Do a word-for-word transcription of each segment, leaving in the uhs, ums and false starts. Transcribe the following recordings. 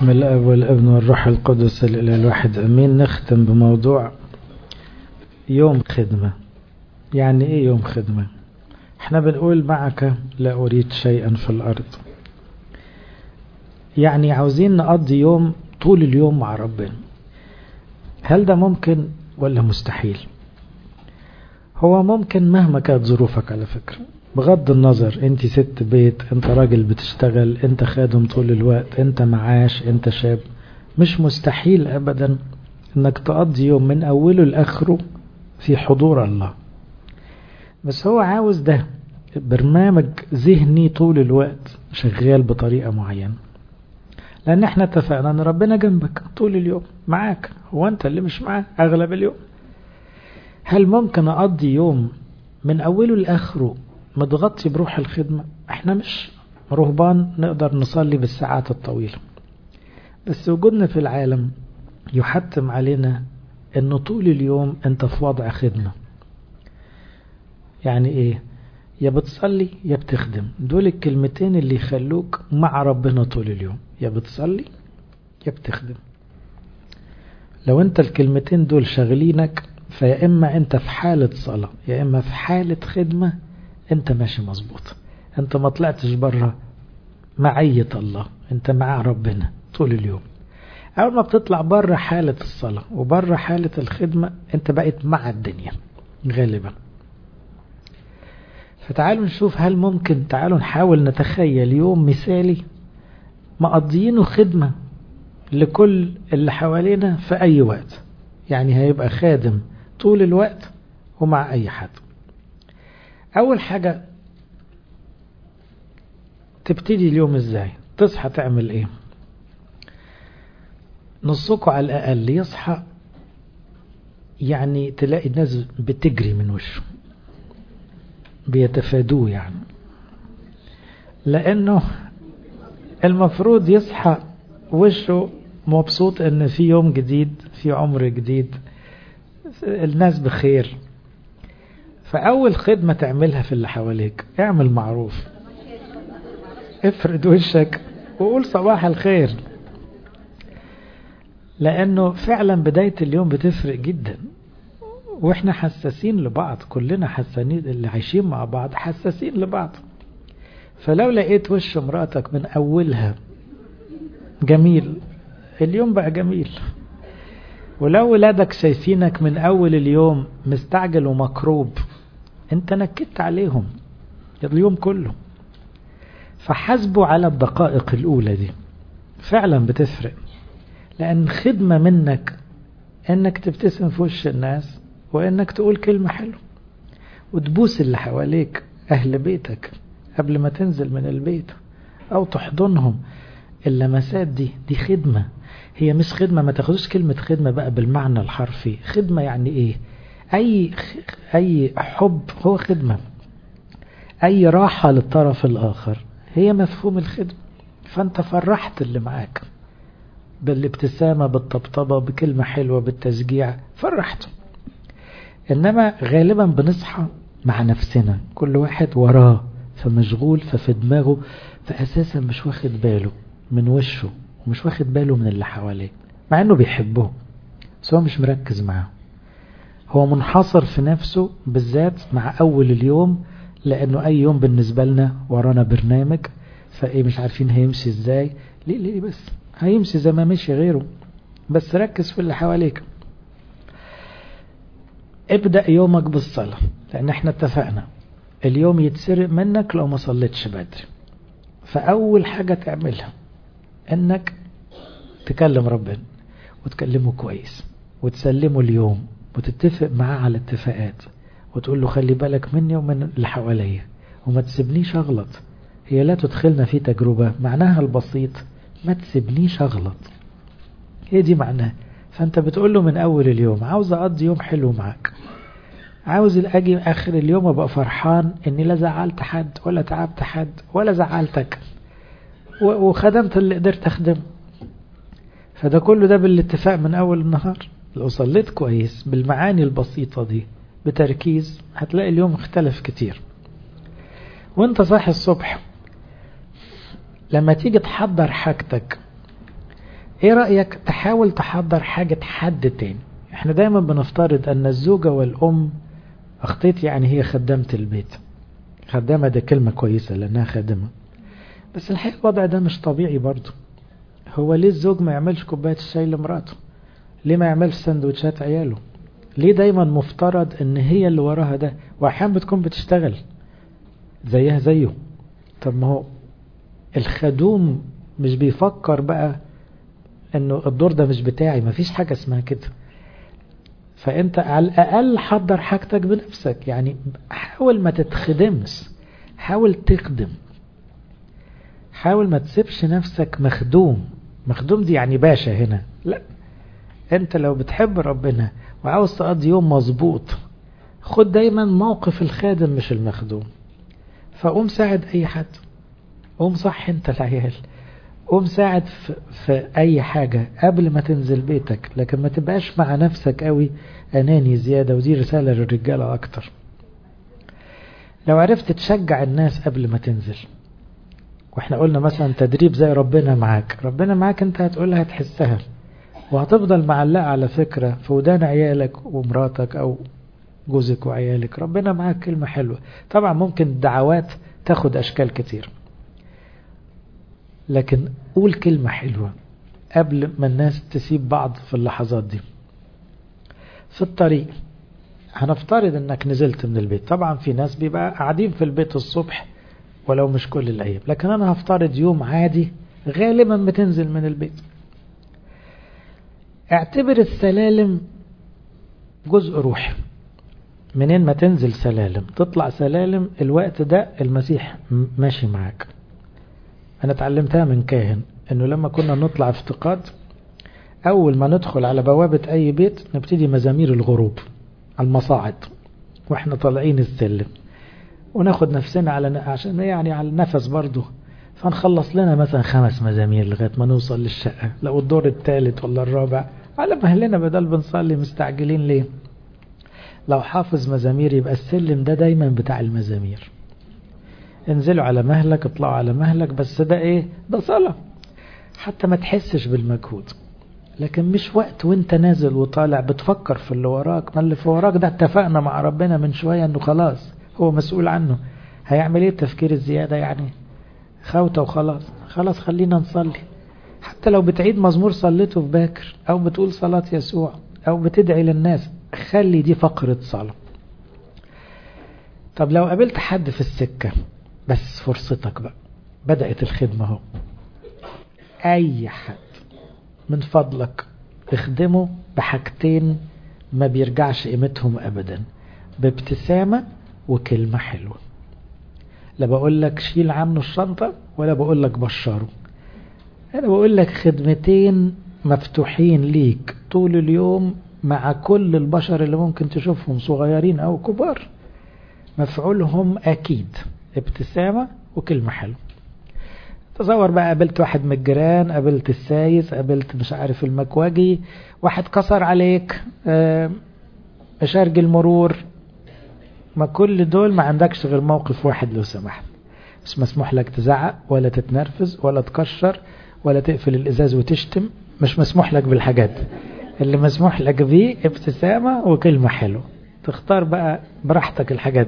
باسم الاب والابن والروح القدس الاله الواحد امين. نختم بموضوع يوم خدمة. يعني ايه يوم خدمة؟ احنا بنقول معك لا اريد شيئا في الارض، يعني عاوزين نقضي يوم طول اليوم مع ربنا. هل ده ممكن ولا مستحيل؟ هو ممكن مهما كانت ظروفك، على فكرة، بغض النظر انت ست بيت، انت راجل بتشتغل، انت خادم طول الوقت، انت معاش، انت شاب، مش مستحيل ابدا انك تقضي يوم من اوله لاخره في حضور الله. بس هو عاوز ده برنامج ذهني طول الوقت شغال بطريقة معينة، لان احنا اتفقنا ان ربنا جنبك طول اليوم معاك، هو انت اللي مش معاه اغلب اليوم. هل ممكن اقضي يوم من اوله لاخره متغطي بروح الخدمة؟ احنا مش رهبان نقدر نصلي بالساعات الطويلة، بس وجودنا في العالم يحتم علينا انه طول اليوم انت في وضع خدمة. يعني ايه؟ يا بتصلي يا بتخدم، دول الكلمتين اللي يخلوك مع ربنا طول اليوم، يا بتصلي يا بتخدم. لو انت الكلمتين دول شغلينك، فيا اما انت في حالة صلاة يا اما في حالة خدمة، انت ماشي مظبوط، انت ما طلعتش بره معية الله، انت مع ربنا طول اليوم. اول ما بتطلع بره حالة الصلاة وبره حالة الخدمة، انت بقيت مع الدنيا غالبا. فتعالوا نشوف هل ممكن، تعالوا نحاول نتخيل يوم مثالي مقضيينه خدمة لكل اللي حوالينا في اي وقت. يعني هيبقى خادم طول الوقت ومع اي حد. اول حاجة، تبتدي اليوم ازاي؟ تصحى تعمل ايه؟ نصكم على الاقل يصحى يعني تلاقي الناس بتجري من وشه، بيتفادوه، يعني لانه المفروض يصحى وشه مبسوط ان في يوم جديد، في عمر جديد، الناس بخير. فاول خدمة تعملها في اللي حواليك، اعمل معروف، افرد وشك وقول صباح الخير، لانه فعلا بداية اليوم بتفرق جدا. واحنا حساسين لبعض، كلنا حساسين، اللي عايشين مع بعض حساسين لبعض. فلو لقيت وش مراتك من اولها جميل، اليوم بقى جميل. ولو ولادك شايفينك من اول اليوم مستعجل ومكروب، انت نكدت عليهم اليوم كله. فحاسبوا على الدقائق الاولى دي، فعلا بتفرق. لان خدمة منك انك تبتسم في وش الناس، وانك تقول كلمة حلوة، وتبوس اللي حواليك اهل بيتك قبل ما تنزل من البيت، او تحضنهم. اللمسات دي دي خدمة. هي مش خدمة، ما تاخدوش كلمة خدمة بقى بالمعنى الحرفي. خدمة يعني ايه؟ اي اي حب هو خدمة، اي راحة للطرف الاخر هي مفهوم الخدمة. فانت فرحت اللي معاك بالابتسامة، بالطبطبة، بكلمة حلوة، بالتشجيع، فرحته. انما غالبا بنصحى مع نفسنا، كل واحد وراه، فمشغول، ففي دماغه، فاساسا مش واخد باله من وشه، ومش واخد باله من اللي حواليه، مع انه بيحبه بس هو مش مركز معاه. هو منحصر في نفسه، بالذات مع اول اليوم، لانه اي يوم بالنسبة لنا ورانا برنامج، فايه مش عارفين هيمشي ازاي. ليه ليه بس هيمشي زي ما مشي غيره، بس ركز في اللي حواليك. ابدأ يومك بالصلاة، لان احنا اتفقنا اليوم يتسرق منك لو ما صليتش بدري. فاول حاجة تعملها انك تكلم ربنا، وتكلمه كويس، وتسلمه اليوم، وتتفق معاه على اتفاقات، وتقول له خلي بالك مني ومن اللي حواليا، وما تسيبنيش اغلط. هي لا تدخلنا في تجربة، معناها البسيط ما تسيبنيش اغلط، هي دي معناها. فانت بتقول له من اول اليوم عاوز اقضي يوم حلو معاك، عاوز اجي اخر اليوم ابقى فرحان اني لا زعلت حد ولا تعبت حد ولا زعلتك، وخدمت اللي قدرت اخدم. فده كله ده بالاتفاق من اول النهار. لو صليت كويس بالمعاني البسيطة دي بتركيز، هتلاقي اليوم اختلف كتير. وانت صاحي الصبح، لما تيجي تحضر حاجتك، ايه رأيك تحاول تحضر حاجة حد تاني؟ احنا دايما بنفترض ان الزوجة والام، اخطيت يعني هي خدامة البيت. خدامة ده كلمة كويسة لانها خادمة، بس الحقيقة الوضع ده مش طبيعي برضو. هو ليه الزوج ما يعملش كوباية الشاي لمراته؟ ليه ما يعملش سندوتشات عياله؟ ليه دايما مفترض ان هي اللي وراها ده؟ واحيانا بتكون بتشتغل زيها زيه. طب ما هو الخدوم مش بيفكر بقى انه الدور ده مش بتاعي؟ ما فيش حاجة اسمها كده. فانت على الاقل حضر حاجتك بنفسك، يعني حاول ما تتخدمش، حاول تخدم. حاول ما تسيبش نفسك مخدوم. مخدوم دي يعني باشا هنا، لا. انت لو بتحب ربنا وعاوز تقضي يوم مظبوط، خد دايما موقف الخادم مش المخدوم. فقوم ساعد اي حد، قوم صح انت العيال، قوم ساعد في, في اي حاجة قبل ما تنزل بيتك. لكن ما تبقاش مع نفسك قوي اناني زيادة، ودي رسالة للرجالة اكتر. لو عرفت تشجع الناس قبل ما تنزل، واحنا قلنا مثلا تدريب زي ربنا معاك. ربنا معاك انت هتقولها هتحسها، وهتفضل معلقة على فكرة في ودان عيالك ومراتك او جوزك وعيالك. ربنا معاك كلمة حلوة. طبعا ممكن الدعوات تاخد اشكال كتير، لكن قول كلمة حلوة قبل ما الناس تسيب بعض في اللحظات دي. في الطريق هنفترض انك نزلت من البيت. طبعا في ناس بيبقى قاعدين في البيت الصبح ولو مش كل الايام، لكن انا هفترض يوم عادي غالبا بتنزل من البيت. اعتبر السلالم جزء روحي. منين ما تنزل سلالم تطلع سلالم، الوقت ده المسيح ماشي معاك. انا اتعلمتها من كاهن، انه لما كنا نطلع افتقاد، اول ما ندخل على بوابة اي بيت نبتدي مزامير الغروب على المصاعد واحنا طالعين السلم، وناخد نفسنا على عشان يعني على النفس برضو. فنخلص لنا مثلا خمس مزامير لغاية ما نوصل للشقة، لو الدور الثالث ولا الرابع على مهلنا، بدل بنصلي مستعجلين ليه. لو حافظ مزامير يبقى السلم ده دايما بتاع المزامير. انزلوا على مهلك، اطلعوا على مهلك، بس ده ايه؟ ده صلاة، حتى ما تحسش بالمجهود. لكن مش وقت وانت نازل وطالع بتفكر في اللي وراك. ما اللي في وراك ده اتفقنا مع ربنا من شوية انه خلاص هو مسؤول عنه. هيعمل ايه التفكير الزيادة يعني؟ خوته وخلاص. خلاص خلينا نصلي. حتى لو بتعيد مزمور صليته في باكر، او بتقول صلاة يسوع، او بتدعي للناس، خلي دي فقرة صلاة. طب لو قابلت حد في السكة، بس فرصتك بقى، بدأت الخدمة اهو. اي حد من فضلك اخدمه بحاجتين ما بيرجعش قيمتهم ابدا، بابتسامة وكلمة حلوة. لا بقول لك شيل عنه الشنطة ولا بقول لك بشره، انا بقول لك خدمتين مفتوحين ليك طول اليوم مع كل البشر اللي ممكن تشوفهم صغيرين او كبار. مفعولهم اكيد ابتسامة وكلمة حلوة. تصور بقى قابلت واحد من الجيران، قابلت السايس، قابلت مش عارف المكواجي، واحد كسر عليك، اشارج المرور. ما كل دول ما عندكش غير موقف واحد لو سمحت. مش مسموح لك تزعق ولا تتنرفز ولا تكشر ولا تقفل الازاز وتشتم. مش مسموح لك بالحاجات. اللي مسموح لك بيه ابتسامة وكلمة حلوة. تختار بقى براحتك الحاجات.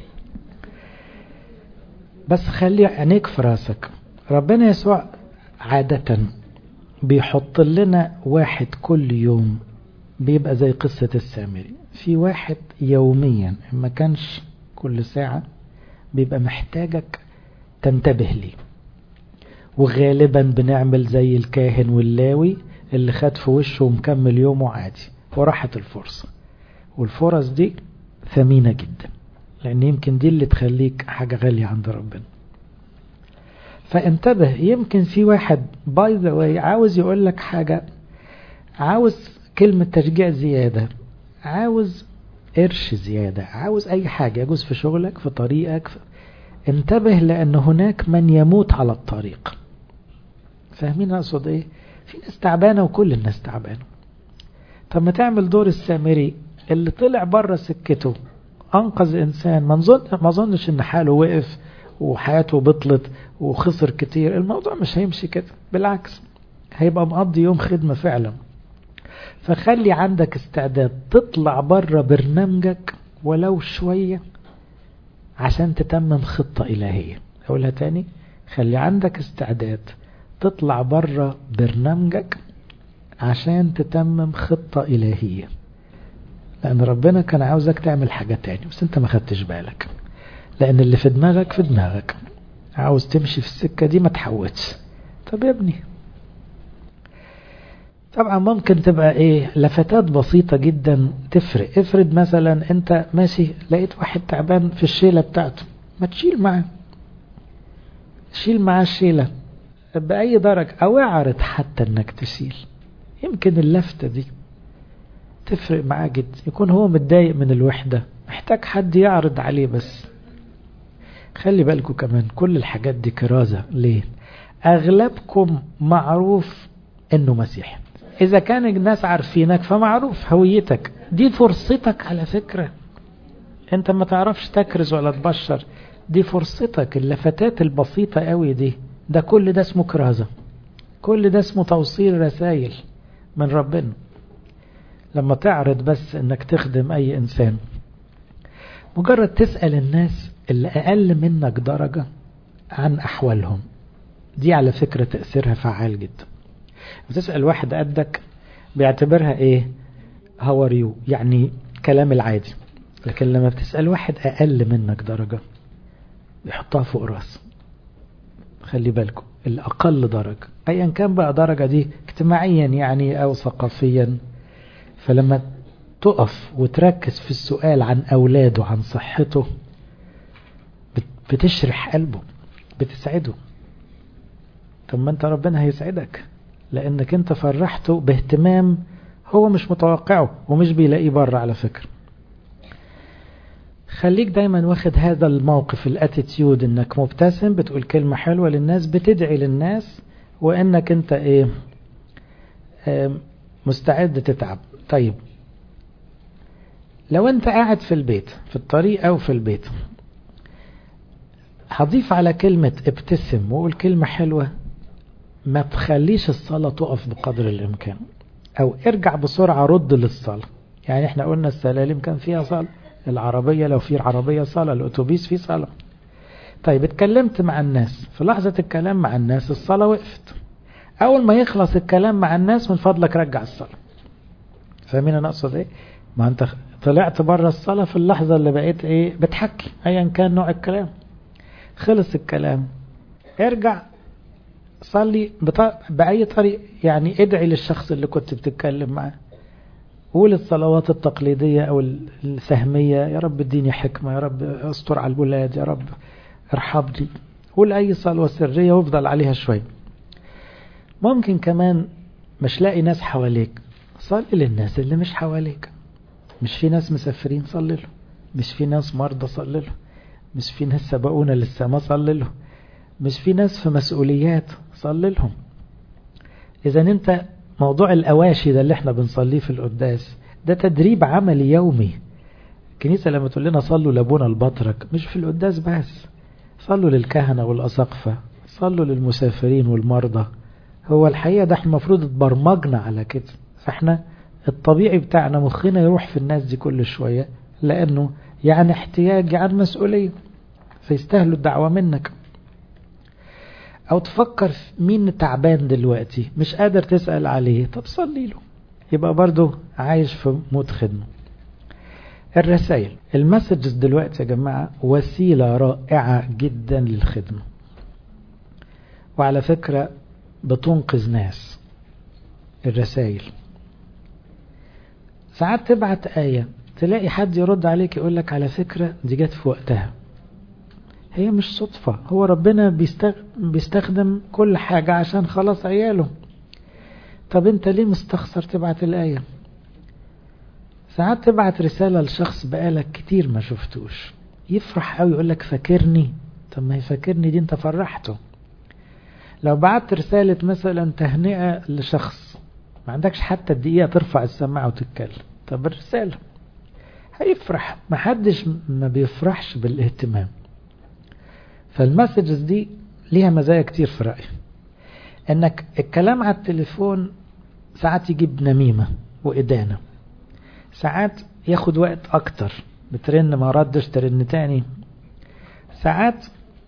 بس خلي عينيك في راسك. ربنا يسوع عادة بيحط لنا واحد كل يوم، بيبقى زي قصة السامري. في واحد يوميا ما كانش كل ساعة بيبقى محتاجك تنتبه ليه. وغالبا بنعمل زي الكاهن واللاوي اللي خد في وشه ومكمل يومه عادي وراحت الفرصة. والفرص دي ثمينة جدا، لأن يمكن دي اللي تخليك حاجة غالية عند ربنا. فانتبه. يمكن في واحد باي ذا واي عاوز يقول لك حاجة، عاوز كلمة تشجيع زيادة، عاوز قرش زيادة، عاوز أي حاجة يجوز في شغلك في طريقك. انتبه، لأن هناك من يموت على الطريق. فاهمين أقصد إيه؟ في ناس تعبانة وكل الناس تعبانة. طب ما تعمل دور السامري اللي طلع بره سكته، أنقذ إنسان. ما ما ظنش إن حاله وقف وحياته بطلت وخسر كتير. الموضوع مش هيمشي كده، بالعكس. هيبقى مقضي يوم خدمة فعلا. فخلي عندك استعداد تطلع بره برنامجك ولو شوية عشان تتمم خطة إلهية. أقولها تاني، خلي عندك استعداد تطلع بره برنامجك عشان تتمم خطة إلهية، لأن ربنا كان عاوزك تعمل حاجة تاني بس انت ما خدتش بالك، لأن اللي في دماغك في دماغك، عاوز تمشي في السكة دي ما تحوتش. طب يا ابني، طبعا ممكن تبقى ايه لفتات بسيطة جدا تفرق. افرض مثلا انت ماشي لقيت واحد تعبان في الشيلة بتاعته، ما تشيل معاه، شيل معاه الشيلة بأي درجة، او اعرض حتى انك تشيل. يمكن اللفتة دي تفرق معاه جدا. يكون هو متضايق من الوحدة، محتاج حد يعرض عليه. بس خلي بالكم كمان كل الحاجات دي كرازة. ليه؟ اغلبكم معروف انه مسيحي. اذا كان الناس عارفينك فمعروف هويتك. دي فرصتك على فكرة، انت ما تعرفش تكرز ولا تبشر، دي فرصتك. اللفتات البسيطة قوي دي، ده كل ده اسمه كرازة، كل ده اسمه توصيل رسائل من ربنا. لما تعرض بس انك تخدم اي انسان، مجرد تسأل الناس اللي اقل منك درجة عن احوالهم، دي على فكرة تأثيرها فعال جدا. بتسأل واحد قدك بيعتبرها ايه how are you، يعني كلام العادي. لكن لما بتسأل واحد اقل منك درجة بيحطها فوق راسه. خلي بالكم، الاقل درجة ايا كان بقى درجة دي اجتماعيا يعني او ثقافيا، فلما تقف وتركز في السؤال عن اولاده عن صحته بتشرح قلبه، بتسعده. طب ما انت ربنا هيسعدك لانك انت فرحته باهتمام هو مش متوقعه ومش بيلاقيه بره على فكرة. خليك دايما واخد هذا الموقف، الاتيتيود، انك مبتسم، بتقول كلمة حلوة للناس، بتدعي للناس، وانك انت ايه اه مستعد تتعب. طيب لو انت قاعد في البيت في الطريق او في البيت، هضيف على كلمة ابتسم وقول كلمة حلوة، ما تخليش الصلاة تقف بقدر الامكان، او ارجع بسرعة رد للصلاة. يعني احنا قلنا السلالم كان فيها صلاة، العربية لو في عربية صلاة، الاتوبيس فيه صلاة. طيب اتكلمت مع الناس، في لحظة الكلام مع الناس الصلاة وقفت، اول ما يخلص الكلام مع الناس من فضلك رجع الصلاة. فاهمين انا اقصد ايه؟ ما انت طلعت بره الصلاة في اللحظة اللي بقيت ايه بتحكي ايا كان نوع الكلام. خلص الكلام ارجع صلي بأي طريق، يعني ادعي للشخص اللي كنت بتتكلم معاه، قول الصلوات التقليدية او السهمية، يا رب اديني حكمة، يا رب استر على الولاد، يا رب ارحبني. قول اي صلوة سرية وافضل عليها شوي. ممكن كمان مش لاقي ناس حواليك، صلي للناس اللي مش حواليك. مش في ناس مسافرين، صلي له. مش في ناس مرضى، صلي له. مش في ناس سبقونا للسماء، صلي له. مش في ناس في مسؤوليات، صلي لهم. اذا انت موضوع الأواشي ده اللي احنا بنصليه في القداس ده تدريب عملي يومي. الكنيسة لما تقول لنا صلوا لابونا البطرك، مش في القداس بس، صلوا للكهنة والأساقفة، صلوا للمسافرين والمرضى. هو الحقيقة ده احنا المفروض اتبرمجنا على كده. فاحنا الطبيعي بتاعنا مخنا يروح في الناس دي كل شوية، لأنه يعني احتياج يعني مسؤولية، فيستاهلوا الدعوة منك. او تفكر في مين تعبان دلوقتي مش قادر تسأل عليه، طب صلي له، يبقى برضو عايش في موت خدمة. الرسائل المسجز دلوقتي يا جماعة وسيلة رائعة جدا للخدمة، وعلى فكرة بتنقذ ناس. الرسائل ساعات تبعت آية تلاقي حد يرد عليك يقول لك على فكرة دي جت في وقتها. هي مش صدفة، هو ربنا بيستخدم كل حاجة عشان خلاص عياله. طب انت ليه مستخسر تبعت الآية؟ ساعات تبعت رسالة لشخص بقالك كتير ما شفتوش، يفرح قوي يقول لك فاكرني. طب ما يفكرني دي انت فرحته. لو بعت رسالة مثلا تهنئة لشخص ما عندكش حتى الدقيقة ترفع السماعة وتتكلم، طب الرسالة هيفرح. ما حدش ما بيفرحش بالاهتمام. فالمسجز دي ليها مزايا كتير في رأيي. انك الكلام على التليفون ساعات يجيب نميمة وإدانة، ساعات ياخد وقت اكتر، بترن ما ردش ترن تاني، ساعات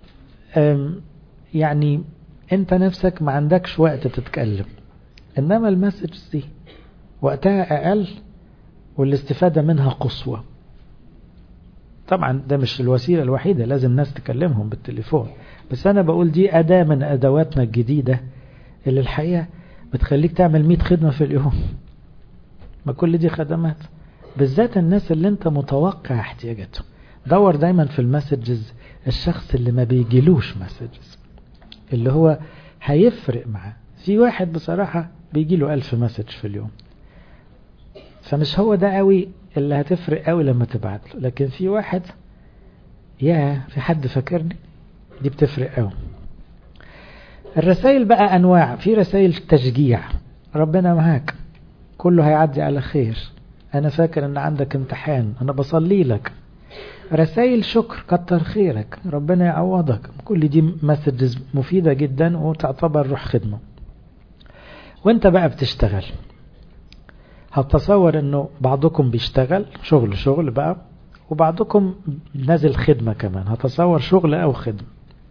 يعني انت نفسك ما عندكش وقت تتكلم، انما المسج دي وقتها اقل والاستفادة منها قصوى. طبعا ده مش الوسيلة الوحيدة، لازم ناس تكلمهم بالتليفون، بس انا بقول دي اداة من ادواتنا الجديدة اللي الحقيقة بتخليك تعمل مئة خدمة في اليوم. ما كل دي خدمات، بالذات الناس اللي انت متوقع احتياجاتهم. دور دايما في المسجز الشخص اللي ما بيجيلوش مسجز، اللي هو هيفرق معاه. في واحد بصراحة بيجيله ألف مسج في اليوم، فمش هو ده قوي اللي هتفرق قوي لما تبعت له، لكن في واحد يا في حد فاكرني، دي بتفرق قوي. الرسائل بقى أنواع، في رسائل تشجيع، ربنا معاك، كله هيعدي على خير، أنا فاكر أن عندك امتحان، أنا بصلي لك. رسائل شكر، كتر خيرك، ربنا يعوضك. كل دي مسجز مفيدة جدا وتعتبر روح خدمة. وانت بقى بتشتغل، هتصور انه بعضكم بيشتغل شغل شغل بقى، وبعضكم نازل خدمة كمان، هتصور شغل او خدمة.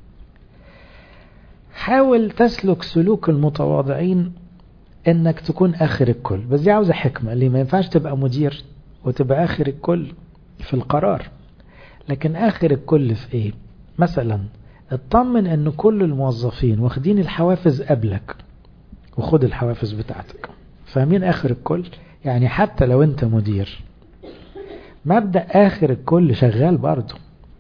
حاول تسلك سلوك المتواضعين، انك تكون اخر الكل، بس دي عاوزة حكمة، اللي ما ينفعش تبقى مدير وتبقى اخر الكل في القرار، لكن اخر الكل في ايه؟ مثلا اطمن ان كل الموظفين واخدين الحوافز قبلك، وخد الحوافز بتاعتك. فاهمين اخر الكل؟ يعني حتى لو انت مدير، مبدأ اخر الكل شغال برضو.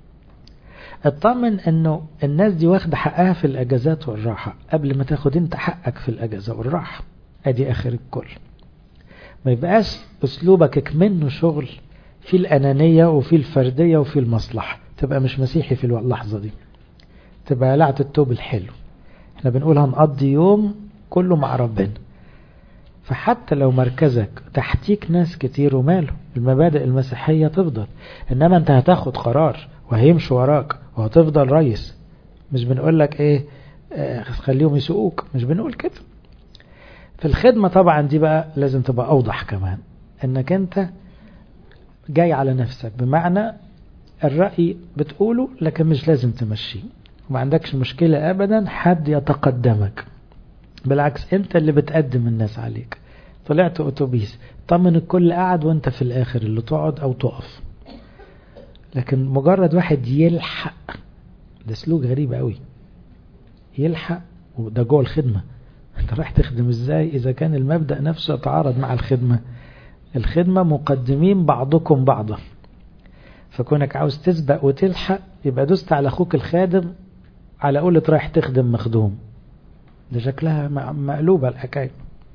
اطمن انه الناس دي واخده حقها في الاجازات والراحة قبل ما تاخد انت حقك في الاجازة والراحة، ادي اخر الكل. ما يبقاش اسلوبك منه شغل في الانانية وفي الفردية وفي المصلحة، تبقى مش مسيحي في اللحظة دي، تبقى لعة التوب الحلو. احنا بنقول هنقضي يوم كله مع ربنا، فحتى لو مركزك تحتيك ناس كتير وماله، المبادئ المسيحية تفضل، انما انت هتاخد قرار وهيمشوا وراك وهتفضل رئيس. مش بنقول لك ايه اه خليهم يسوقوك، مش بنقول كده. في الخدمة طبعا دي بقى لازم تبقى اوضح كمان، انك انت جاي على نفسك، بمعنى الرأي بتقوله لكن مش لازم تمشيه، وما عندكش مشكلة ابدا حد يتقدمك، بالعكس انت اللي بتقدم الناس عليك. طلعت اتوبيس، طمن الكل قاعد وانت في الاخر اللي تقعد او تقف. لكن مجرد واحد يلحق، ده سلوك غريب قوي، يلحق وده جوه الخدمة. انت رايح تخدم ازاي اذا كان المبدأ نفسه يتعارض مع الخدمة؟ الخدمة مقدمين بعضكم بعضا، فكونك عاوز تسبق وتلحق يبقى دوست على اخوك الخادم على قولة رايح تخدم مخدوم، ده شكلها مقلوبة الحكاية.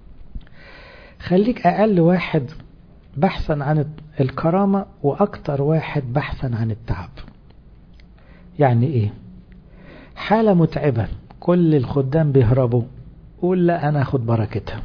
خليك أقل واحد بحثا عن الكرامة وأكتر واحد بحثا عن التعب. يعني إيه؟ حالة متعبة كل الخدام بيهربوا، قول لا أنا أخد بركتها.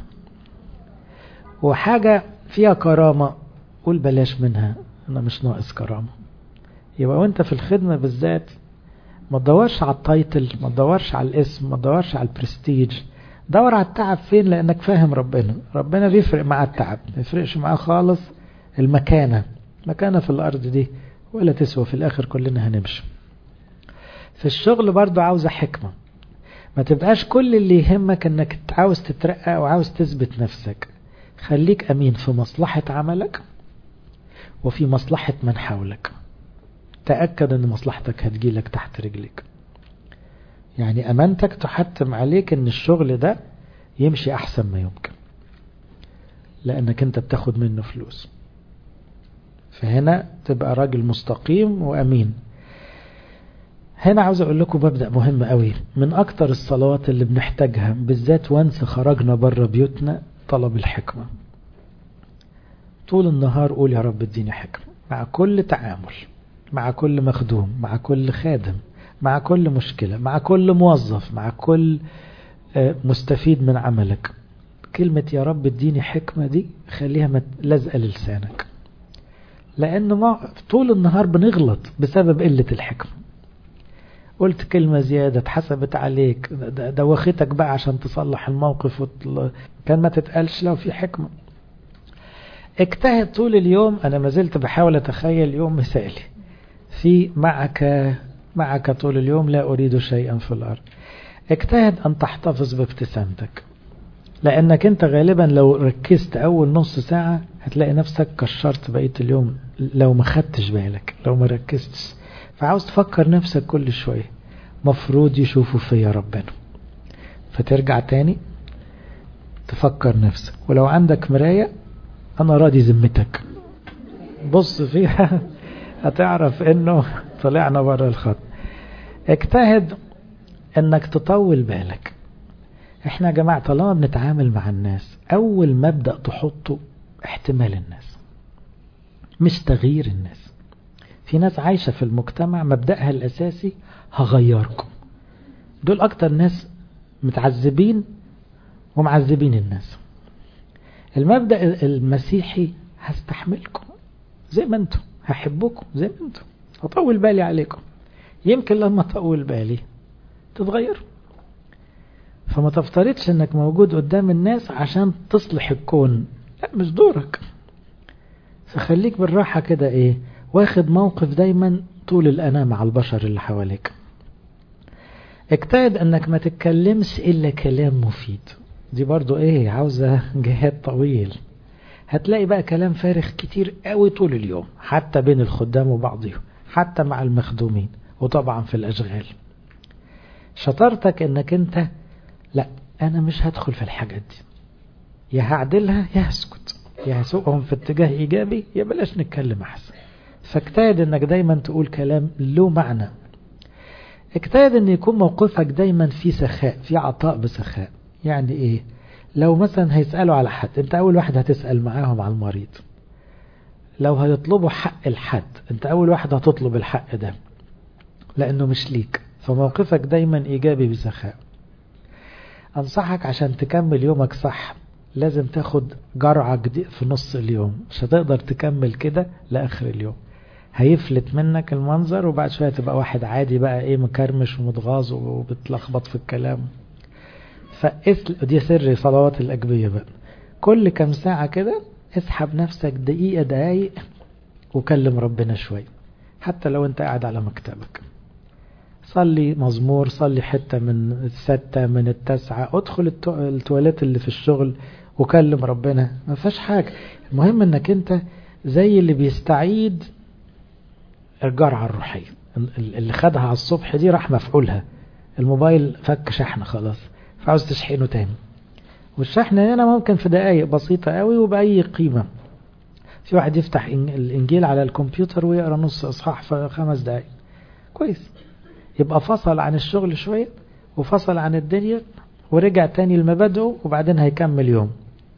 وحاجة فيها كرامة قول بلاش منها، أنا مش ناقص كرامة. يبقى وانت في الخدمة بالذات ما تدورش على التايتل، ما تدورش على الاسم، ما تدورش على البرستيج، دور على التعب فين، لانك فاهم ربنا. ربنا بيفرق مع التعب، ما يفرقش معاه خالص المكانة. مكانة في الارض دي ولا تسوى، في الاخر كلنا هنمشي. في الشغل برضو عاوزة حكمة، ما تبقاش كل اللي يهمك انك عاوز تترقى او عاوز تثبت نفسك. خليك امين في مصلحة عملك وفي مصلحة من حولك. تأكد ان مصلحتك هتجيلك تحت رجلك، يعني امانتك تحتم عليك ان الشغل ده يمشي احسن ما يمكن، لانك انت بتاخد منه فلوس. فهنا تبقى راجل مستقيم وامين. هنا عاوز اقول لكم مبدأ مهم قوي، من اكتر الصلوات اللي بنحتاجها بالذات وانس خرجنا بره بيوتنا، طلب الحكمة. طول النهار قول يا رب اديني حكمة مع كل تعامل، مع كل مخدوم، مع كل خادم، مع كل مشكلة، مع كل موظف، مع كل مستفيد من عملك. كلمة يا رب اديني حكمة دي خليها لازقة للسانك، لأن ما طول النهار بنغلط بسبب قلة الحكمة. قلت كلمة زيادة اتحسبت عليك، دوختك بقى عشان تصلح الموقف وتل... كان ما تتقالش لو في حكمة. اجتهد طول اليوم. أنا ما زلت بحاول أتخيل يوم مثالي في معك معك طول اليوم لا أريد شيئا في الأرض. اجتهد أن تحتفظ بابتسامتك، لأنك أنت غالبا لو ركزت أول نص ساعة هتلاقي نفسك كشرت بقية اليوم لو ما خدتش بالك، لو ما ركزتش. فعاوز تفكر نفسك كل شوية مفروض يشوفوا فيا ربنا، فترجع تاني تفكر نفسك. ولو عندك مراية أنا راضي ذمتك، بص فيها هتعرف إنه طلعنا بره الخط. اجتهد إنك تطول بالك. احنا يا جماعة طالما بنتعامل مع الناس، أول مبدأ تحطه احتمال الناس مش تغيير الناس. في ناس عايشة في المجتمع مبدأها الأساسي هغيركم. دول أكتر ناس متعذبين ومعذبين الناس. المبدأ المسيحي هستحملكم زي ما انتم، هحبكم زي ما انتم، هطول بالي عليكم. يمكن لما اطول بالي تتغيروا. فما تفترضش انك موجود قدام الناس عشان تصلح الكون، لا مش دورك. فخليك بالراحة كده ايه، واخد موقف دايما طول الأناة مع البشر اللي حواليك. اجتهد انك ما تتكلمش الا كلام مفيد. دي برضو ايه، عاوزة جهاد طويل. هتلاقي بقى كلام فارغ كتير قوي طول اليوم، حتى بين الخدام وبعضهم، حتى مع المخدومين، وطبعا في الاشغال. شطارتك انك انت لا، انا مش هدخل في الحاجات دي، يا هعدلها يا هسكت، يا هسوقهم في اتجاه ايجابي يا بلاش نتكلم احسن. فاجتهد انك دايما تقول كلام له معنى. اجتهد ان يكون موقفك دايما في سخاء، في عطاء بسخاء. يعني ايه؟ لو مثلا هيسألوا على حد، انت اول واحد هتسأل معاهم على المريض. لو هيطلبوا حق الحد، انت اول واحد هتطلب الحق ده، لانه مش ليك. فموقفك دايما ايجابي بسخاء. انصحك عشان تكمل يومك صح لازم تاخد جرعة جديدة في نص اليوم. مش هتقدر تكمل كده لآخر اليوم، هيفلت منك المنظر، وبعد شوية تبقى واحد عادي بقى ايه، مكرمش ومتغاظ وبتلخبط في الكلام. فاسل دي سر صلوات الأجبية بقى. كل كم ساعة كده اسحب نفسك دقيقة دقايق وكلم ربنا شوي، حتى لو انت قاعد على مكتبك. صلي مزمور، صلي حتة من الستة من التسعة، ادخل التواليت اللي في الشغل وكلم ربنا، ما فيهاش حاجة. المهم انك انت زي اللي بيستعيد الجرعة الروحية اللي خدها على الصبح دي، راح مفعولها. الموبايل فك شحن خلاص، فعاوز تشحنه تاني. والشحن هنا ممكن في دقايق بسيطة قوي وبأي قيمة. في واحد يفتح الإنجيل على الكمبيوتر ويقرأ نص إصحاح في خمس دقايق، كويس. يبقى فصل عن الشغل شوية وفصل عن الدنيا ورجع تاني لمبادئه، وبعدين هيكمل يوم.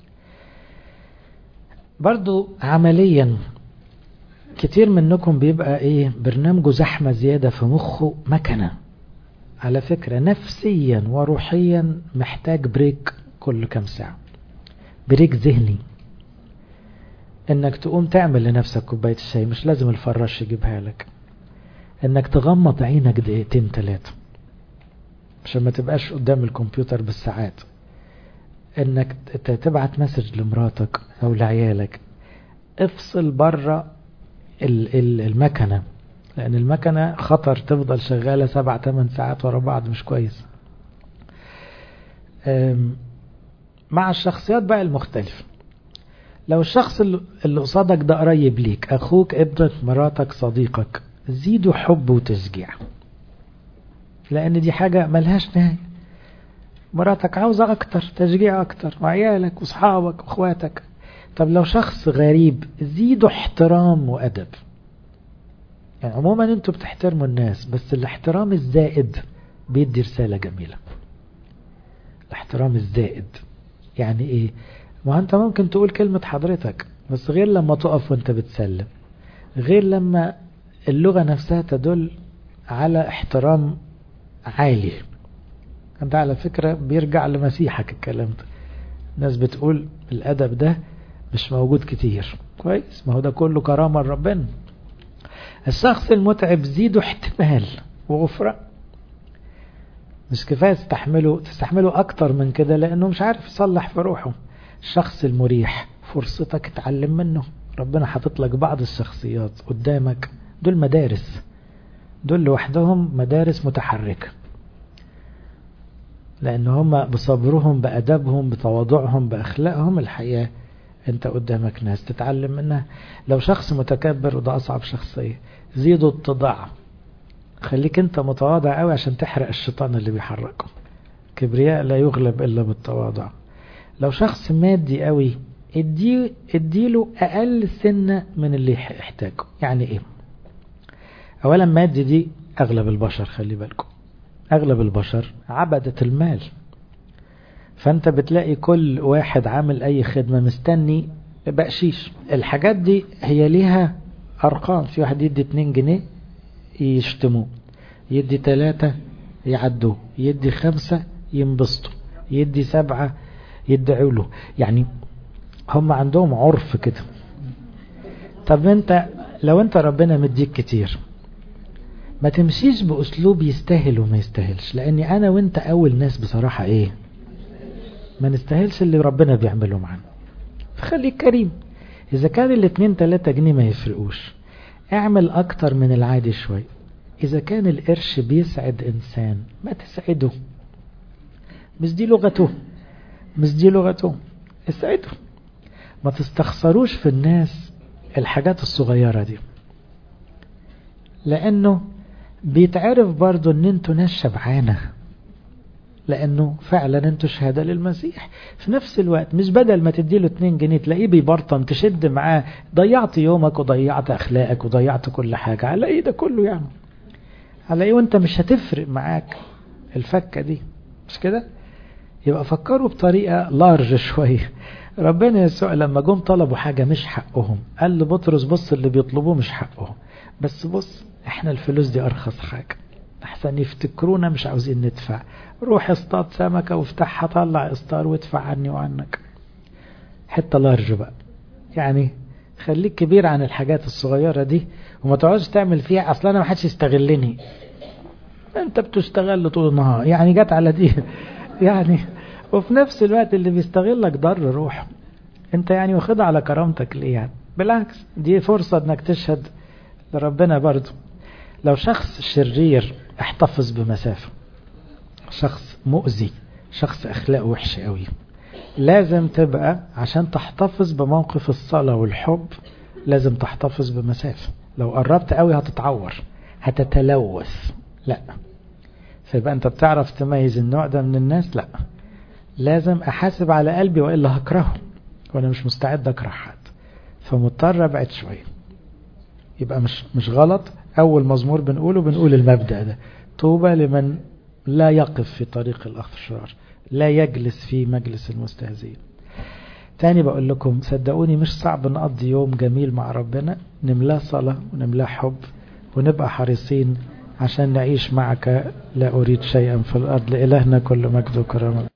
برضو عمليا كتير منكم بيبقى ايه، برنامجه زحمة زيادة في مخه مكنة. على فكرة نفسيا وروحيا محتاج بريك كل كام ساعة، بريك ذهني. انك تقوم تعمل لنفسك كوباية الشاي، مش لازم الفراش يجيبها لك. انك تغمض عينك دقيقتين ثلاثة عشان ما تبقاش قدام الكمبيوتر بالساعات. انك تبعت مسج لمراتك او لعيالك، افصل بره المكنة، لان المكنة خطر تفضل شغالة سبع تمن ساعات ورا بعض، مش كويس. مع الشخصيات بقى المختلفة، لو الشخص اللي قصادك ده قريب ليك، اخوك، ابنك، مراتك، صديقك، زيدوا حب وتشجيع، لان دي حاجة ملهاش نهاية. مراتك عاوزة اكتر تشجيع اكتر، وعيالك واصحابك واخواتك. طب لو شخص غريب، زيدوا احترام وادب. يعني عموما انتوا بتحترموا الناس، بس الاحترام الزائد بيدي رسالة جميلة. الاحترام الزائد يعني ايه؟ ما انت ممكن تقول كلمة حضرتك، بس غير لما تقف وانت بتسلم، غير لما اللغة نفسها تدل على احترام عالي. انت على فكرة بيرجع لمسيحك الكلام ده. الناس بتقول الادب ده مش موجود كتير، كويس، ما هو ده كله كرامة لربنا. الشخص المتعب زيده احتمال وغفران. مش كفاية تستحمله تستحمله أكتر من كده لأنه مش عارف يصلح في روحه. الشخص المريح فرصتك تتعلم منه. ربنا حاطط لك بعض الشخصيات قدامك، دول مدارس، دول لوحدهم مدارس متحركة، لأن هم بصبرهم بأدبهم بتواضعهم بأخلاقهم الحقيقة انت قدامك ناس تتعلم منها. لو شخص متكبر وده أصعب شخصية، زيده اتضاع، خليك انت متواضع قوي عشان تحرق الشيطان اللي بيحركه. كبرياء لا يغلب إلا بالتواضع. لو شخص مادي قوي ادي اديله أقل سنة من اللي يحتاجه. يعني ايه؟ أولا مادي دي أغلب البشر، خلي بالكم أغلب البشر عبدة المال، فأنت بتلاقي كل واحد عامل أي خدمة مستني بقشيش. الحاجات دي هي ليها أرقام، في واحد يدي اتنين جنيه يشتموه، يدي تلاتة يعدوه، يدي خمسة ينبسطوا، يدي سبعة يدعوا له. يعني هم عندهم عرف كده. طب انت لو انت ربنا مديك كتير ما تمشيش بأسلوب يستاهل وما يستاهلش، لأني أنا وانت أول ناس بصراحة إيه ما نستاهلش اللي ربنا بيعمله معنا. فخليك كريم. إذا كان الاتنين تلاتة جنيه ما يفرقوش، اعمل أكتر من العادي شوي. إذا كان القرش بيسعد إنسان ما تسعده، مش دي لغته، مش دي لغته، اسعده. ما تستخسروش في الناس الحاجات الصغيرة دي، لأنه بيتعرف برضو ان انتوا ناس شبعانة، لأنه فعلا انتوا شهادة للمسيح. في نفس الوقت مش بدل ما تديله اتنين جنيه تلاقيه بيبرطم تشد معاه، ضيعت يومك وضيعت أخلاقك وضيعت كل حاجة على ايه ده كله؟ يعني على ايه وانت مش هتفرق معاك الفكة دي، مش كده؟ يبقى فكروا بطريقة لارج شوية. ربنا يسوع لما جم طلبوا حاجة مش حقهم قال لبطرس بص اللي بيطلبوه مش حقهم، بس بص احنا الفلوس دي ارخص حاجة، احسن يفتكرونا مش عاوزين ندفع، روح اصطاد سمكة وافتحها طلع اصطار وادفع عني وعنك. حتى لارج بقى، يعني خليك كبير عن الحاجات الصغيرة دي وما تقعدش تعمل فيها اصلا انا ما حدش يستغلني، انت بتشتغل طول النهار يعني جت على دي يعني. وفي نفس الوقت اللي بيستغلك ضر روح انت، يعني واخدها على كرامتك ليه؟ يعني بالعكس دي فرصة انك تشهد لربنا برضو. لو شخص شرير احتفظ بمسافة، شخص مؤذي، شخص اخلاقه وحشة قوي، لازم تبقى عشان تحتفظ بموقف الصلاة والحب لازم تحتفظ بمسافة. لو قربت قوي هتتعور هتتلوث، لا. فيبقى انت بتعرف تميز النوع ده من الناس؟ لا، لازم احاسب على قلبي وإلا هكرهه، وانا مش مستعد اكره حد، فمضطر ابعد شوية. يبقى مش مش غلط اول مزمور بنقوله بنقول المبدأ ده، طوبى لمن لا يقف في طريق الاشرار، لا يجلس في مجلس المستهزئين. تاني بقول لكم صدقوني مش صعب نقضي يوم جميل مع ربنا، نملاه صلاة ونملاه حب ونبقى حريصين عشان نعيش معك. لا أريد شيئا في الأرض. لإلهنا كل مجد وكرامة.